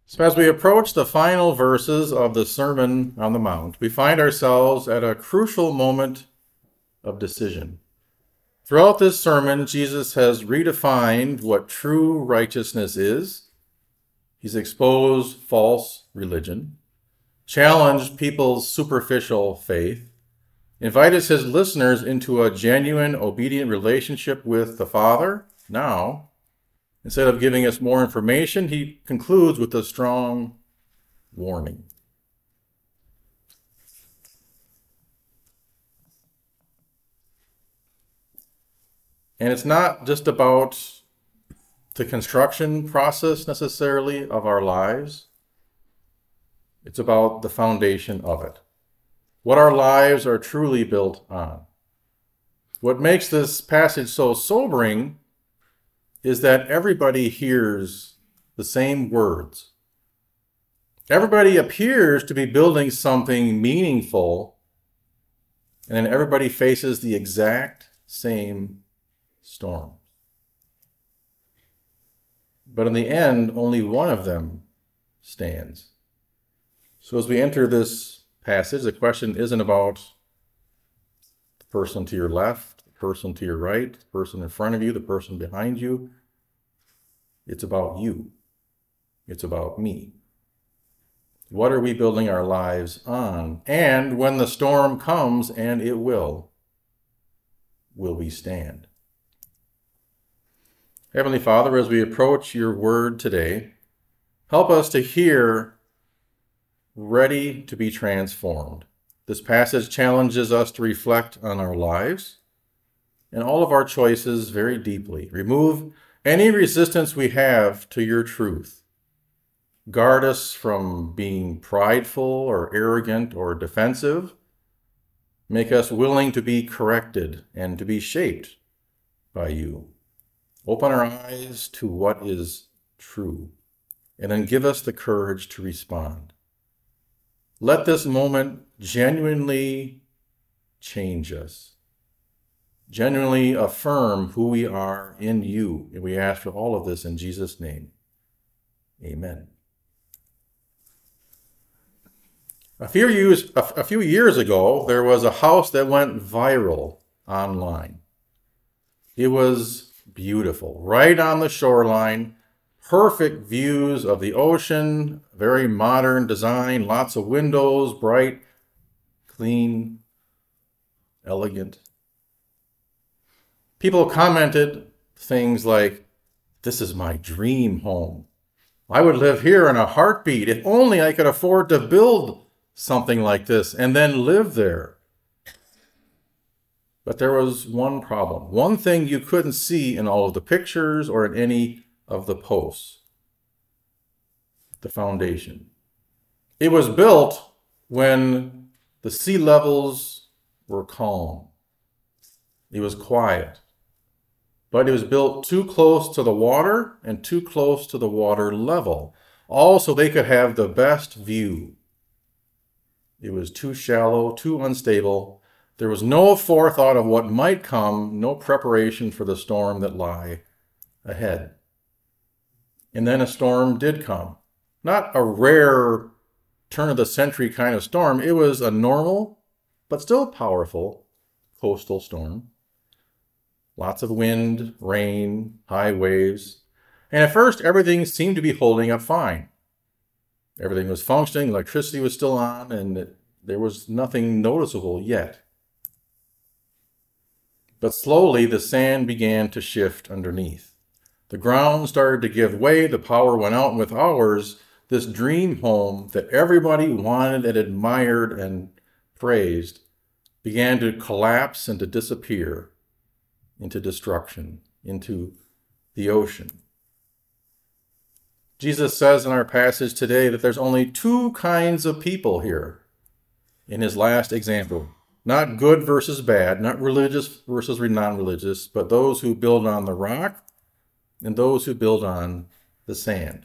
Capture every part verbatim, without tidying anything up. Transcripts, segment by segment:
So, as we approach the final verses of the Sermon on the Mount, we find ourselves at a crucial moment of decision. Throughout this sermon, Jesus has redefined what true righteousness is. He's exposed false religion, challenged people's superficial faith, invited his listeners into a genuine, obedient relationship with the Father. Now, instead of giving us more information, he concludes with a strong warning. And it's not just about the construction process necessarily of our lives. It's about the foundation of it. What our lives are truly built on. What makes this passage so sobering is that everybody hears the same words. Everybody appears to be building something meaningful, and then everybody faces the exact same storm. But in the end, only one of them stands. So as we enter this passage, the question isn't about the person to your left, the person to your right, the person in front of you, the person behind you. It's about you. It's about me. What are we building our lives on? And when the storm comes, and it will, will we stand? Heavenly Father, as we approach your word today, help us to hear ready to be transformed. This passage challenges us to reflect on our lives and all of our choices very deeply. Remove any resistance we have to your truth. Guard us from being prideful or arrogant or defensive. Make us willing to be corrected and to be shaped by you. Open our eyes to what is true, and then give us the courage to respond. Let this moment genuinely change us, genuinely affirm who we are in you. And we ask for all of this in Jesus' name. Amen. A few years, a few years ago, there was a house that went viral online. It was beautiful, right on the shoreline, perfect views of the ocean, very modern design, lots of windows, bright, clean, elegant. People commented things like, "This is my dream home. I would live here in a heartbeat. If only I could afford to build something like this and then live there." But there was one problem, one thing you couldn't see in all of the pictures or in any of the posts: the foundation. It was built when the sea levels were calm. It was quiet, but it was built too close to the water and too close to the water level, all so they could have the best view. It was too shallow, too unstable. There was no forethought of what might come, no preparation for the storm that lay ahead. And then a storm did come. Not a rare turn-of-the-century kind of storm. It was a normal, but still powerful, coastal storm. Lots of wind, rain, high waves. And at first, everything seemed to be holding up fine. Everything was functioning, electricity was still on, and there was nothing noticeable yet. But slowly, the sand began to shift underneath. The ground started to give way, the power went out, and with hours, this dream home that everybody wanted and admired and praised began to collapse and to disappear into destruction, into the ocean. Jesus says in our passage today that there's only two kinds of people here in his last example. Not good versus bad, not religious versus non-religious, but those who build on the rock and those who build on the sand.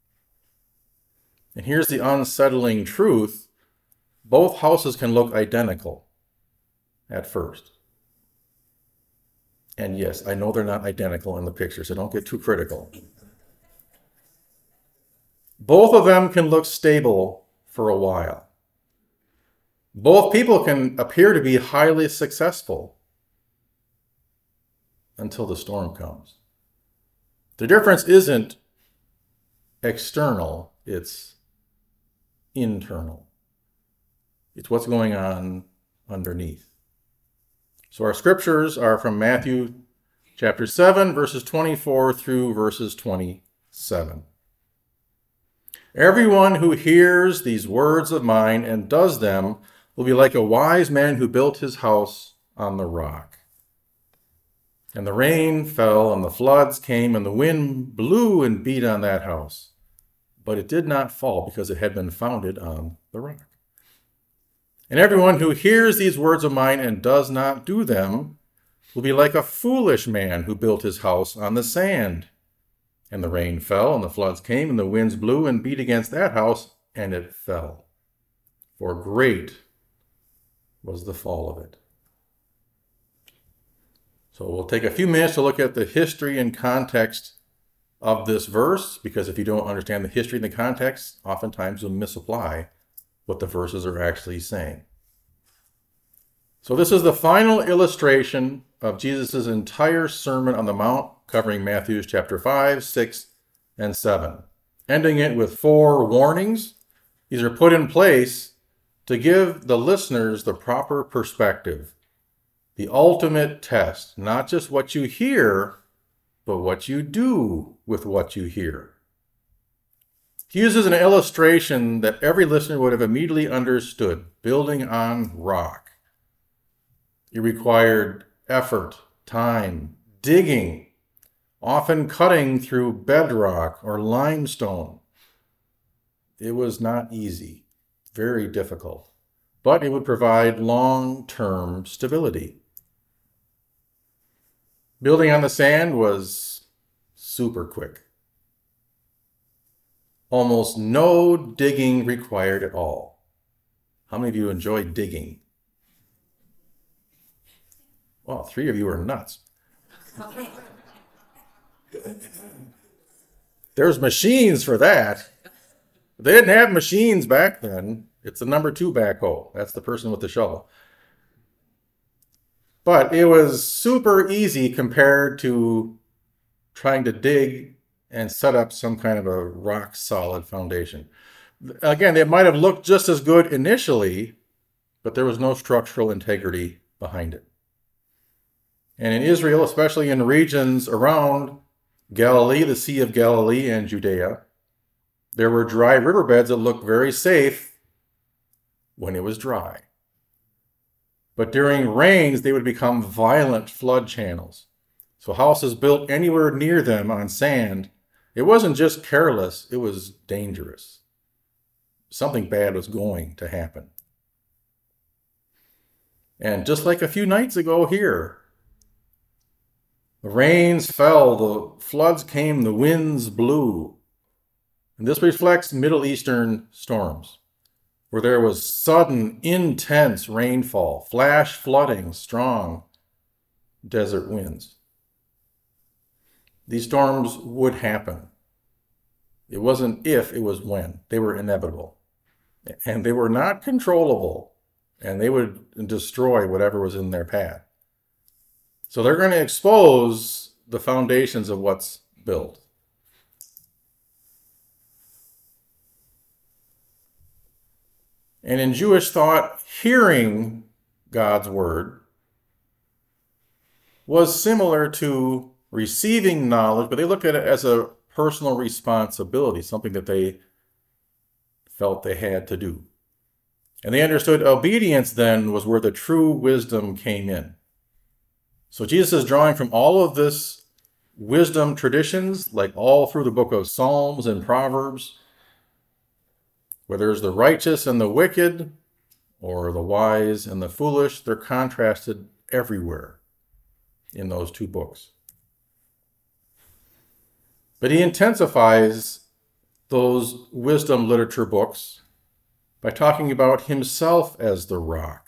And here's the unsettling truth. Both houses can look identical at first. And yes, I know they're not identical in the picture, so don't get too critical. Both of them can look stable for a while. Both people can appear to be highly successful until the storm comes. The difference isn't external, it's internal. It's what's going on underneath. So our scriptures are from Matthew chapter seven, verses twenty-four through verses twenty-seven. Everyone who hears these words of mine and does them will be like a wise man who built his house on the rock. And the rain fell, and the floods came, and the wind blew and beat on that house. But it did not fall, because it had been founded on the rock. And everyone who hears these words of mine and does not do them will be like a foolish man who built his house on the sand. And the rain fell, and the floods came, and the winds blew and beat against that house, and it fell. For great was the fall of it. So we'll take a few minutes to look at the history and context of this verse, because if you don't understand the history and the context, oftentimes you'll misapply what the verses are actually saying. So this is the final illustration of Jesus' entire Sermon on the Mount, covering Matthew chapter five, six, and seven, ending it with four warnings. These are put in place to give the listeners the proper perspective, the ultimate test, not just what you hear, but what you do with what you hear. He uses an illustration that every listener would have immediately understood, building on rock. It required effort, time, digging, often cutting through bedrock or limestone. It was not easy, very difficult, but it would provide long-term stability. Building on the sand was super quick. Almost no digging required at all. How many of you enjoy digging? Well, three of you are nuts. There's machines for that. They didn't have machines back then. It's the number two backhoe. That's the person with the shovel. But it was super easy compared to trying to dig and set up some kind of a rock-solid foundation. Again, it might have looked just as good initially, but there was no structural integrity behind it. And in Israel, especially in regions around Galilee, the Sea of Galilee and Judea, there were dry riverbeds that looked very safe when it was dry. But during rains, they would become violent flood channels. So houses built anywhere near them on sand, it wasn't just careless, it was dangerous. Something bad was going to happen. And just like a few nights ago here, the rains fell, the floods came, the winds blew. And this reflects Middle Eastern storms, where there was sudden, intense rainfall, flash flooding, strong desert winds. These storms would happen. It wasn't if, it was when. They were inevitable. And they were not controllable, and they would destroy whatever was in their path. So they're going to expose the foundations of what's built. And in Jewish thought, hearing God's word was similar to receiving knowledge, but they looked at it as a personal responsibility, something that they felt they had to do. And they understood obedience then was where the true wisdom came in. So Jesus is drawing from all of this wisdom traditions, like all through the book of Psalms and Proverbs, where there's the righteous and the wicked, or the wise and the foolish. They're contrasted everywhere in those two books. But he intensifies those wisdom literature books by talking about himself as the rock.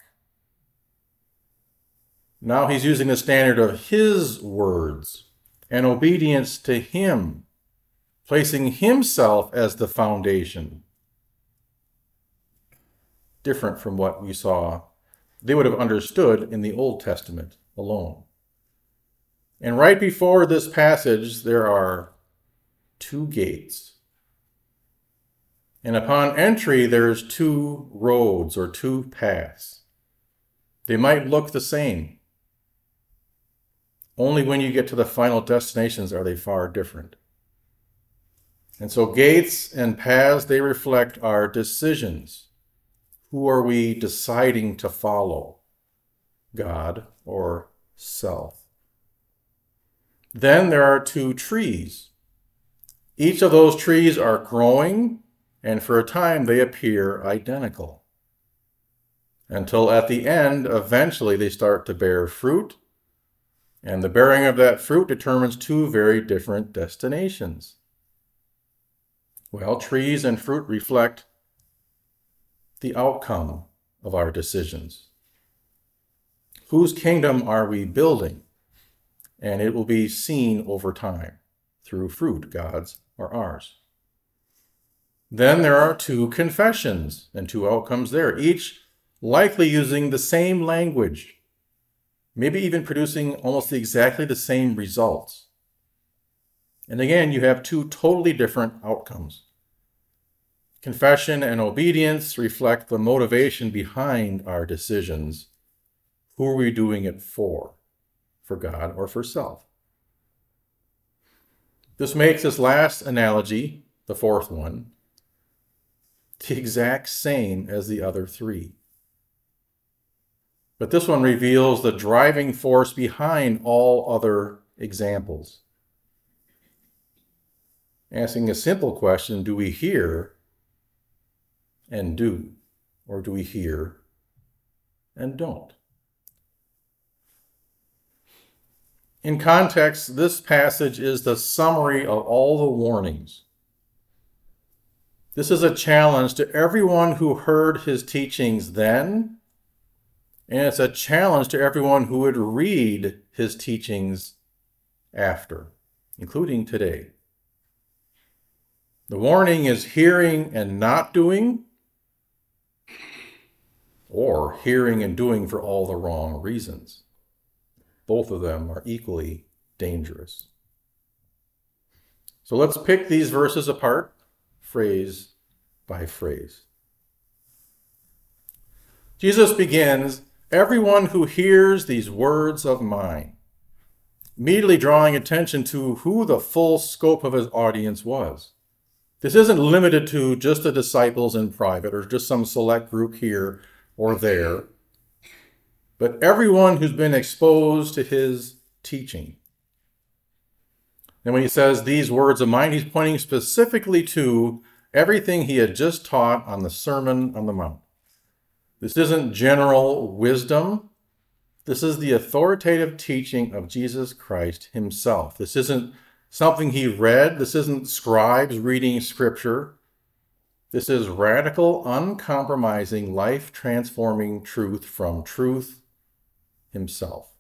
Now he's using the standard of his words and obedience to him placing himself as the foundation. Different from what we saw, they would have understood in the Old Testament alone. And right before this passage, there are two gates. And upon entry, there's two roads or two paths. They might look the same. Only when you get to the final destinations are they far different. And so gates and paths, they reflect our decisions. Who are we deciding to follow? God or self? Then there are two trees. Each of those trees are growing, and for a time they appear identical. Until at the end, eventually they start to bear fruit, and the bearing of that fruit determines two very different destinations. Well, trees and fruit reflect the outcome of our decisions. Whose kingdom are we building? And it will be seen over time through fruit, God's or ours. Then there are two confessions and two outcomes there, each likely using the same language, maybe even producing almost exactly the same results. And again, you have two totally different outcomes. Confession and obedience reflect the motivation behind our decisions. Who are we doing it for? For God or for self? This makes this last analogy, the fourth one, the exact same as the other three. But this one reveals the driving force behind all other examples. Asking a simple question, do we hear and do? Or do we hear and don't? In context, this passage is the summary of all the warnings. This is a challenge to everyone who heard his teachings then, and it's a challenge to everyone who would read his teachings after, including today. The warning is hearing and not doing, or hearing and doing for all the wrong reasons. Both of them are equally dangerous. So let's pick these verses apart, phrase by phrase. Jesus begins, everyone who hears these words of mine, immediately drawing attention to who the full scope of his audience was. This isn't limited to just the disciples in private or just some select group here or there, but everyone who's been exposed to his teaching. And when he says these words of mine, he's pointing specifically to everything he had just taught on the Sermon on the Mount. This isn't general wisdom. This is the authoritative teaching of Jesus Christ himself. This isn't something he read. This isn't scribes reading scripture. This is radical, uncompromising, life-transforming truth from truth himself.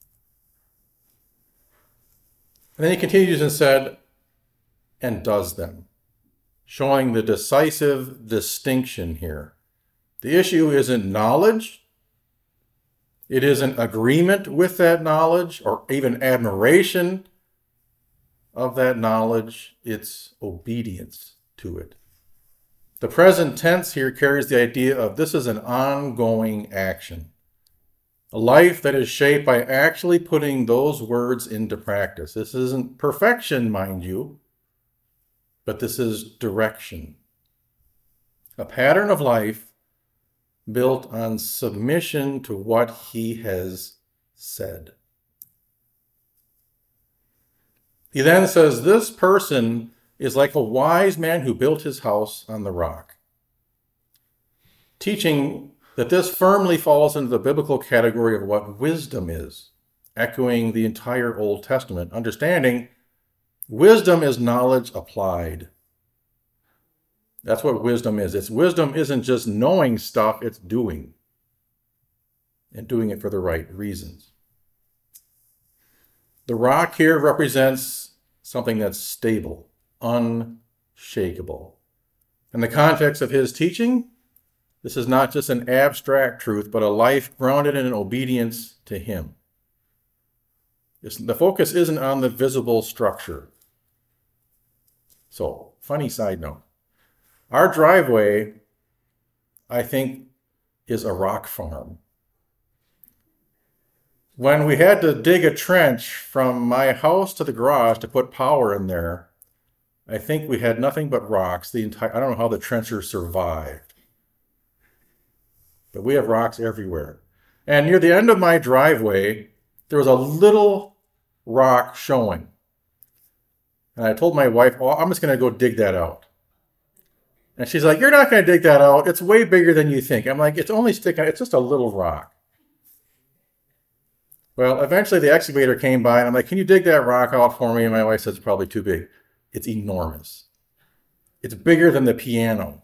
And then he continues and said, and does them, showing the decisive distinction here. The issue isn't knowledge. It isn't agreement with that knowledge or even admiration of that knowledge. It's obedience to it. The present tense here carries the idea of this is an ongoing action. A life that is shaped by actually putting those words into practice. This isn't perfection, mind you, but this is direction. A pattern of life built on submission to what he has said. He then says, this person is like a wise man who built his house on the rock, teaching that this firmly falls into the biblical category of what wisdom is, echoing the entire Old Testament, understanding wisdom is knowledge applied. That's what wisdom is. It's wisdom isn't just knowing stuff, it's doing, and doing it for the right reasons. The rock here represents something that's stable, unshakable. In the context of his teaching, this is not just an abstract truth, but a life grounded in obedience to him. It's, the focus isn't on the visible structure. So, funny side note. Our driveway, I think, is a rock farm. When we had to dig a trench from my house to the garage to put power in there, I think we had nothing but rocks. The entire, I don't know how the trencher survived. But we have rocks everywhere. And near the end of my driveway, there was a little rock showing. And I told my wife, oh, I'm just going to go dig that out. And she's like, you're not going to dig that out. It's way bigger than you think. I'm like, it's only sticking, it's just a little rock. Well, eventually the excavator came by and I'm like, can you dig that rock out for me? And my wife says, it's probably too big. It's enormous. It's bigger than the piano.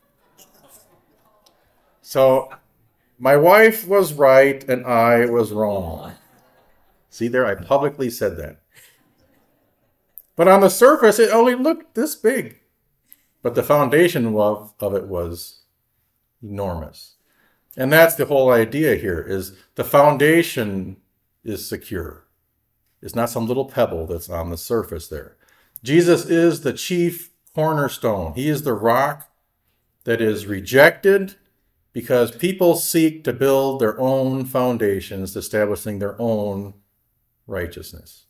So my wife was right and I was wrong. See there, I publicly said that. But on the surface, it only looked this big. But the foundation of, of it was enormous. And that's the whole idea here, is the foundation is secure. It's not some little pebble that's on the surface there. Jesus is the chief cornerstone. He is the rock that is rejected because people seek to build their own foundations, establishing their own righteousness.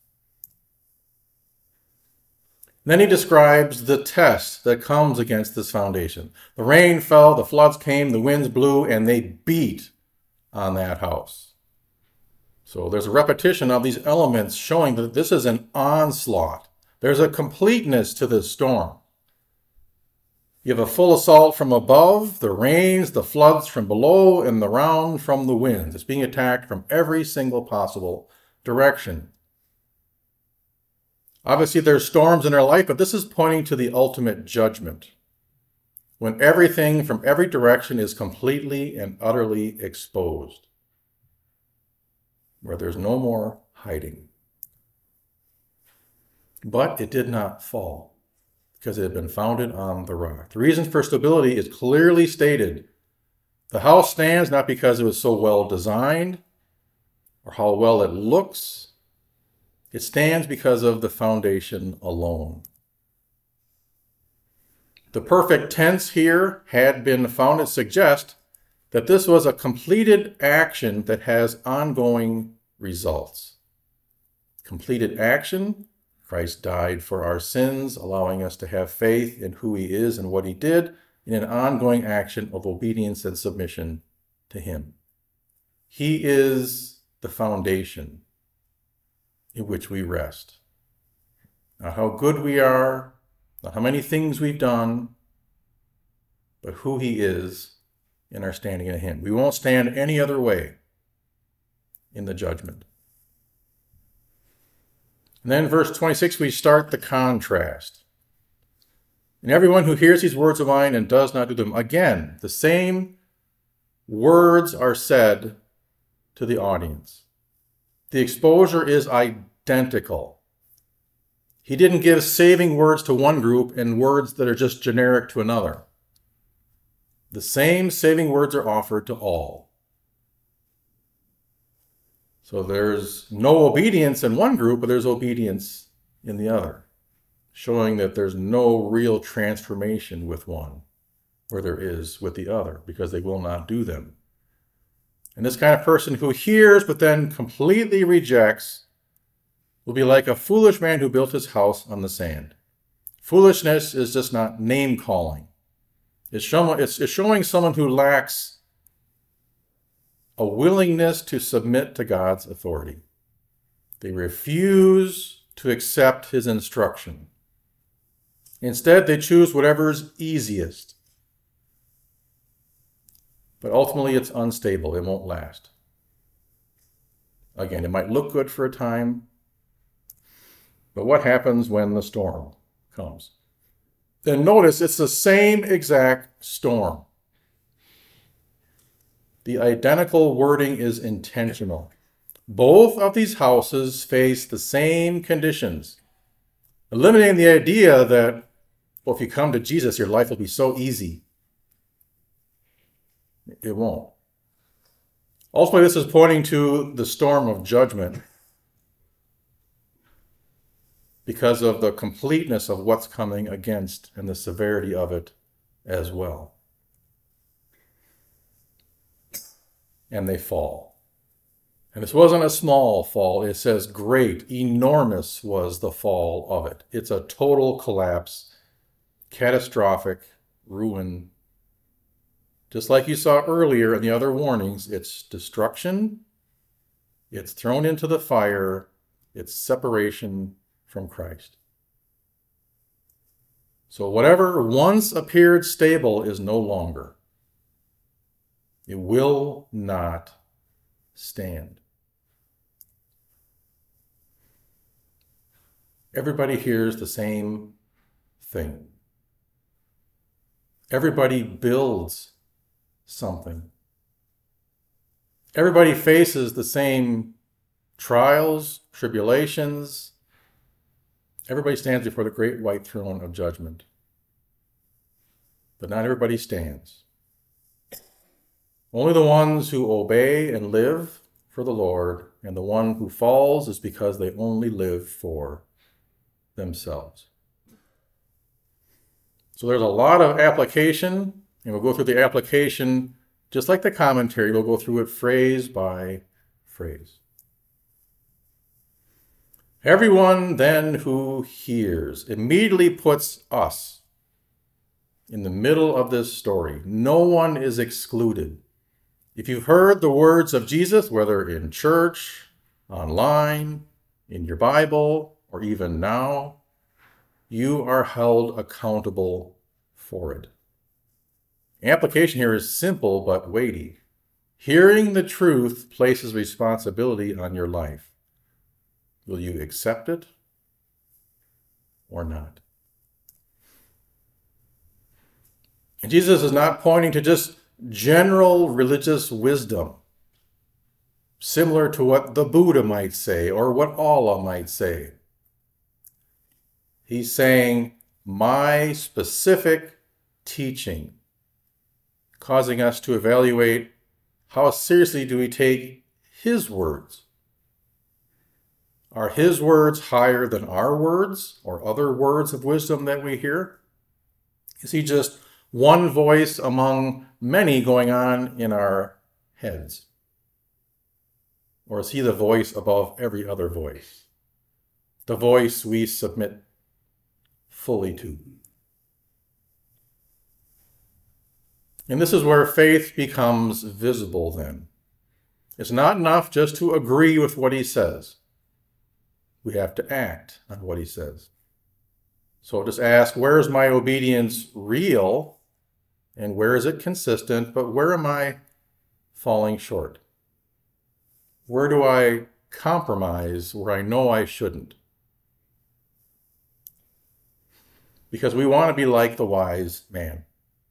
Then he describes the test that comes against this foundation. The rain fell, the floods came, the winds blew, and they beat on that house. So there's a repetition of these elements showing that this is an onslaught. There's a completeness to this storm. You have a full assault from above, the rains, the floods from below, and the round from the winds. It's being attacked from every single possible direction. Obviously, there's storms in our life, but this is pointing to the ultimate judgment, when everything from every direction is completely and utterly exposed, where there's no more hiding. But it did not fall, because it had been founded on the rock. The reason for stability is clearly stated. The house stands not because it was so well designed or how well it looks. It stands because of the foundation alone. The perfect tense here, had been founded, suggests that this was a completed action that has ongoing results. Completed action. Christ died for our sins, allowing us to have faith in who he is and what he did, in an ongoing action of obedience and submission to him. He is the foundation in which we rest. Not how good we are, not how many things we've done, but who he is in our standing in him. We won't stand any other way in the judgment. And then verse twenty-six, we start the contrast. And everyone who hears these words of mine and does not do them. Again, the same words are said to the audience. The exposure is identical. He didn't give saving words to one group and words that are just generic to another. The same saving words are offered to all. So there's no obedience in one group, but there's obedience in the other, showing that there's no real transformation with one where there is with the other, because they will not do them. And this kind of person who hears but then completely rejects will be like a foolish man who built his house on the sand. Foolishness is just not name calling. It's showing, it's, it's showing someone who lacks a willingness to submit to God's authority. They refuse to accept his instruction. Instead, they choose whatever's easiest. But ultimately, it's unstable. It won't last. Again, it might look good for a time, but what happens when the storm comes? And notice it's the same exact storm. The identical wording is intentional. Both of these houses face the same conditions, eliminating the idea that well, if you come to Jesus, your life will be so easy. It won't. Ultimately, this is pointing to the storm of judgment because of the completeness of what's coming against and the severity of it as well. And they fall. And this wasn't a small fall. It says great, enormous was the fall of it. It's a total collapse, catastrophic ruin. Just like you saw earlier in the other warnings, it's destruction, it's thrown into the fire, it's separation from Christ. So whatever once appeared stable is no longer. It will not stand. Everybody hears the same thing. Everybody builds something. Everybody faces the same trials, tribulations. Everybody stands before the great white throne of judgment. But not everybody stands. Only the ones who obey and live for the Lord, and the one who falls is because they only live for themselves. So there's a lot of application, and we'll go through the application just like the commentary. We'll go through it phrase by phrase. Everyone then who hears immediately puts us in the middle of this story. No one is excluded. If you've heard the words of Jesus, whether in church, online, in your Bible, or even now, you are held accountable for it. Application here is simple but weighty. Hearing the truth places responsibility on your life. Will you accept it or not? And Jesus is not pointing to just general religious wisdom, similar to what the Buddha might say or what Allah might say. He's saying, my specific teaching, causing us to evaluate how seriously do we take his words. Are his words higher than our words or other words of wisdom that we hear? Is he just one voice among many going on in our heads? Or is he the voice above every other voice? The voice we submit fully to. And this is where faith becomes visible then. It's not enough just to agree with what he says. We have to act on what he says. So just ask, where is my obedience real? And where is it consistent? But where am I falling short? Where do I compromise where I know I shouldn't? Because we want to be like the wise man.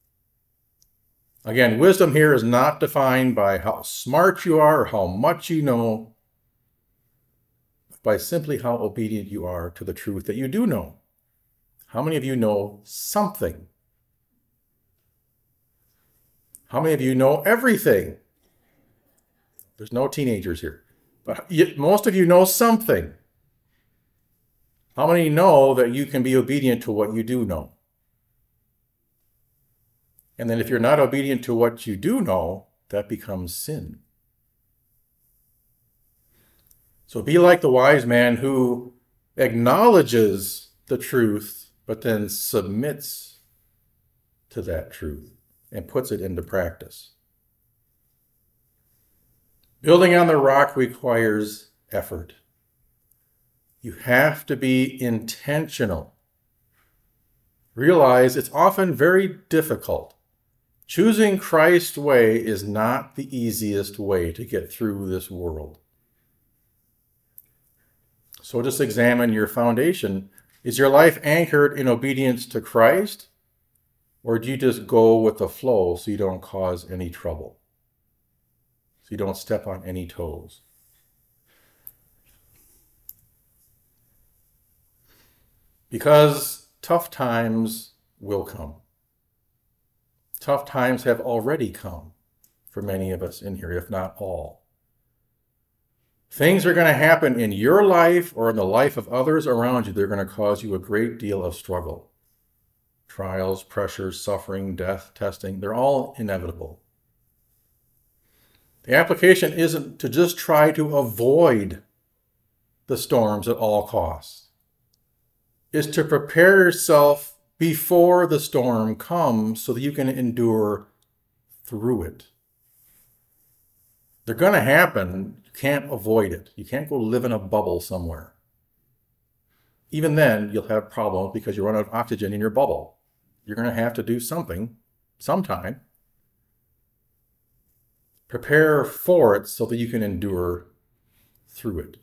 Again, wisdom here is not defined by how smart you are or how much you know, but by simply how obedient you are to the truth that you do know. How many of you know something? How many of you know everything? There's no teenagers here, but most of you know something. How many know that you can be obedient to what you do know? And then if you're not obedient to what you do know, that becomes sin. So be like the wise man who acknowledges the truth, but then submits to that truth and puts it into practice. Building on the rock requires effort. You have to be intentional. Realize it's often very difficult. Choosing Christ's way is not the easiest way to get through this world. So just examine your foundation. Is your life anchored in obedience to Christ? Or do you just go with the flow so you don't cause any trouble? So you don't step on any toes? Because tough times will come. Tough times have already come for many of us in here, if not all. Things are going to happen in your life or in the life of others around you. They're going to cause you a great deal of struggle. Trials, pressures, suffering, death, testing, they're all inevitable. The application isn't to just try to avoid the storms at all costs. It's to prepare yourself before the storm comes so that you can endure through it. They're going to happen. You can't avoid it. You can't go live in a bubble somewhere. Even then, you'll have problems because you run out of oxygen in your bubble. You're going to have to do something sometime. Prepare for it so that you can endure through it.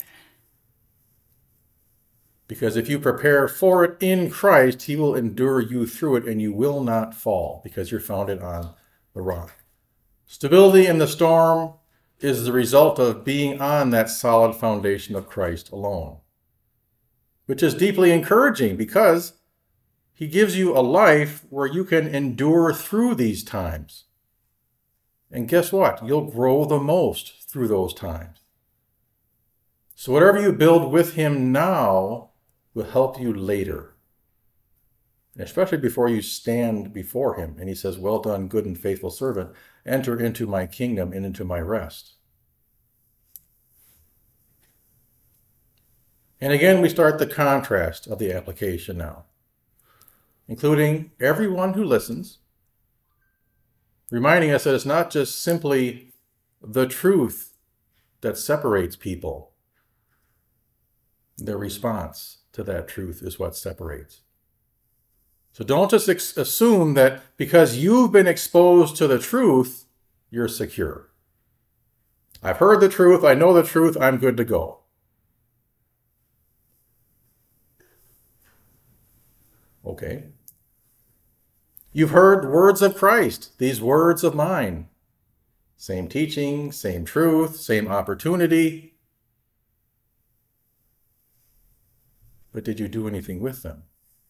Because if you prepare for it in Christ, he will endure you through it and you will not fall because you're founded on the rock. Stability in the storm is the result of being on that solid foundation of Christ alone, which is deeply encouraging because he gives you a life where you can endure through these times. And guess what? You'll grow the most through those times. So whatever you build with him now will help you later. And especially before you stand before him. And he says, well done, good and faithful servant. Enter into my kingdom and into my rest. And again, we start the contrast of the application now, including everyone who listens, reminding us that it's not just simply the truth that separates people. Their response to that truth is what separates. So don't just ex- assume that because you've been exposed to the truth, you're secure. I've heard the truth, I know the truth, I'm good to go. Okay. You've heard words of Christ, these words of mine. Same teaching, same truth, same opportunity. But did you do anything with them?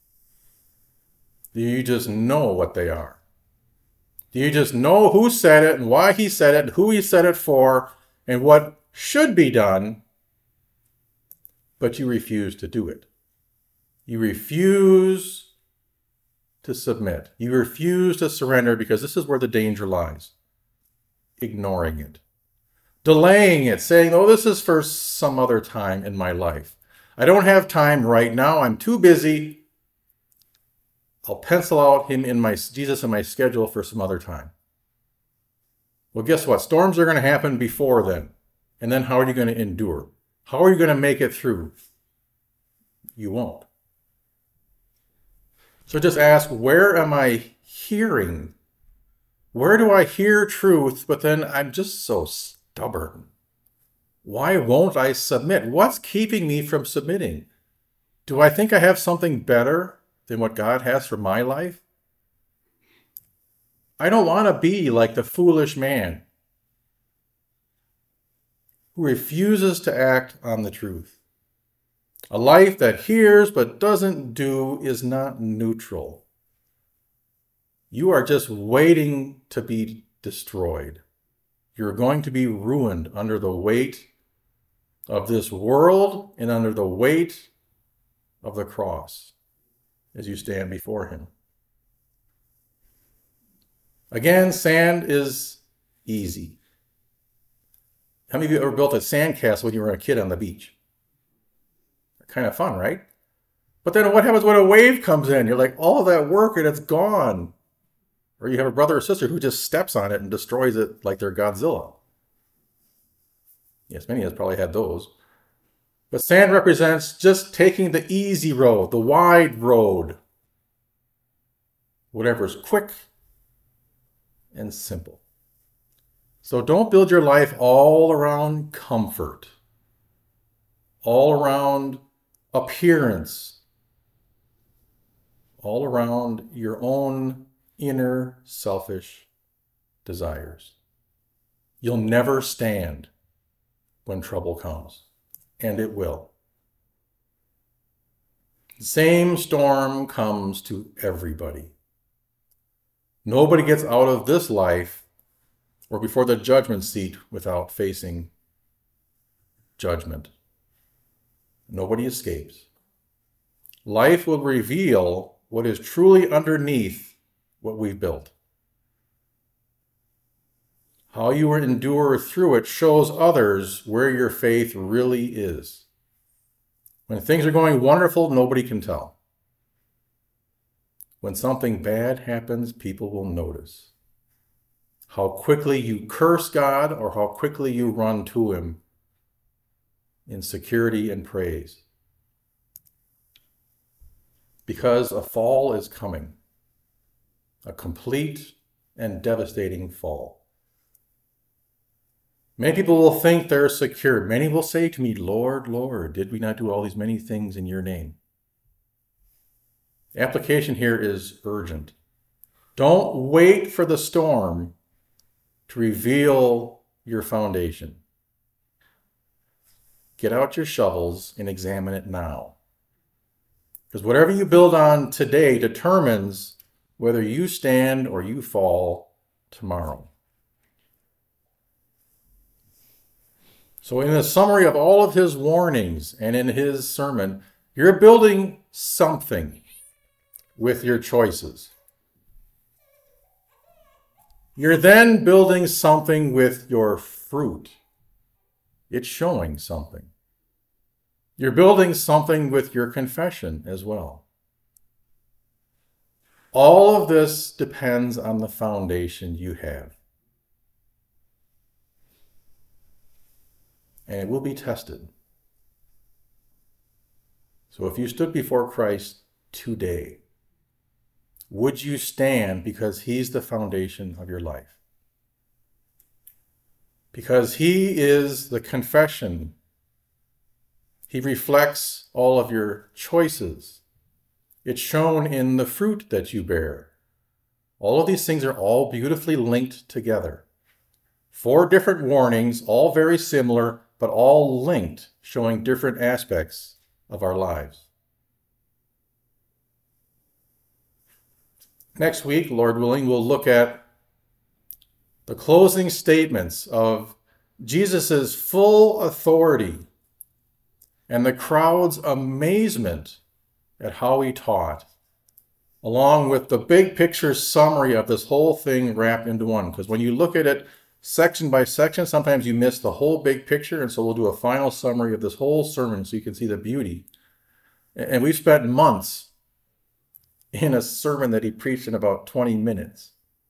Do you just know what they are? Do you just know who said it and why he said it, and who he said it for, and what should be done, but you refuse to do it? You refuse to submit. You refuse to surrender because this is where the danger lies. Ignoring it. Delaying it, saying, oh, this is for some other time in my life. I don't have time right now. I'm too busy. I'll pencil out him in my Jesus in my schedule for some other time. Well, guess what? Storms are going to happen before then. And then how are you going to endure? How are you going to make it through? You won't. So just ask, where am I hearing? Where do I hear truth, but then I'm just so stubborn? Why won't I submit? What's keeping me from submitting? Do I think I have something better than what God has for my life? I don't want to be like the foolish man who refuses to act on the truth. A life that hears but doesn't do is not neutral. You are just waiting to be destroyed. You're going to be ruined under the weight of this world and under the weight of the cross as you stand before him. Again, sand is easy. How many of you ever built a sandcastle when you were a kid on the beach? Kind of fun, right? But then what happens when a wave comes in? You're like, all of that work and it's gone. Or you have a brother or sister who just steps on it and destroys it like they're Godzilla. Yes, many of us probably had those. But sand represents just taking the easy road, the wide road. Whatever's quick and simple. So don't build your life all around comfort, all around appearance, all around your own inner selfish desires. You'll never stand when trouble comes, and it will. The same storm comes to everybody. Nobody gets out of this life or before the judgment seat without facing judgment. Nobody escapes. Life will reveal what is truly underneath what we've built. How you endure through it shows others where your faith really is. When things are going wonderful, nobody can tell. When something bad happens, people will notice. How quickly you curse God or how quickly you run to Him in security and praise. Because a fall is coming, a complete and devastating fall. Many people will think they're secure. Many will say to me, Lord, Lord, did we not do all these many things in your name? The application here is urgent. Don't wait for the storm to reveal your foundation. Get out your shovels and examine it now. Because whatever you build on today determines whether you stand or you fall tomorrow. So in the summary of all of his warnings and in his sermon, you're building something with your choices. You're then building something with your fruit. It's showing something. You're building something with your confession as well. All of this depends on the foundation you have. And it will be tested. So if you stood before Christ today, would you stand because He's the foundation of your life? Because He is the confession. He reflects all of your choices. It's shown in the fruit that you bear. All of these things are all beautifully linked together. Four different warnings, all very similar, but all linked, showing different aspects of our lives. Next week, Lord willing, we'll look at the closing statements of Jesus' full authority and the crowd's amazement at how He taught, along with the big picture summary of this whole thing wrapped into one. Because when you look at it section by section, sometimes you miss the whole big picture, and so we'll do a final summary of this whole sermon so you can see the beauty. And we've spent months in a sermon that He preached in about twenty minutes.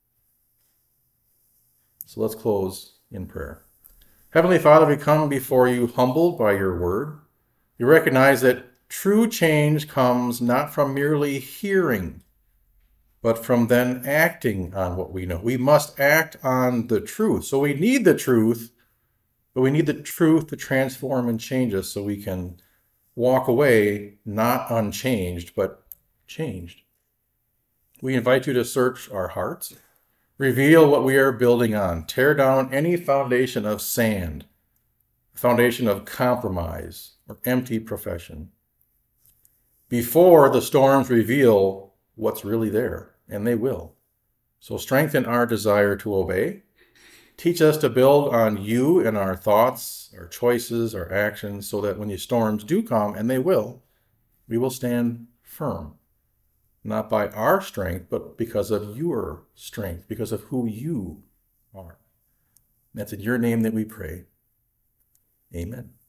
So let's close in prayer. Heavenly Father, we come before you humbled by your word. We recognize that true change comes not from merely hearing, but from then acting on what we know. We must act on the truth. So we need the truth, but we need the truth to transform and change us so we can walk away not unchanged, but changed. We invite you to search our hearts, reveal what we are building on, tear down any foundation of sand, foundation of compromise or empty profession, before the storms reveal what's really there, and they will. So strengthen our desire to obey. Teach us to build on you and our thoughts, our choices, our actions, so that when the storms do come, and they will, we will stand firm. Not by our strength, but because of your strength, because of who you are. That's in your name that we pray. Amen.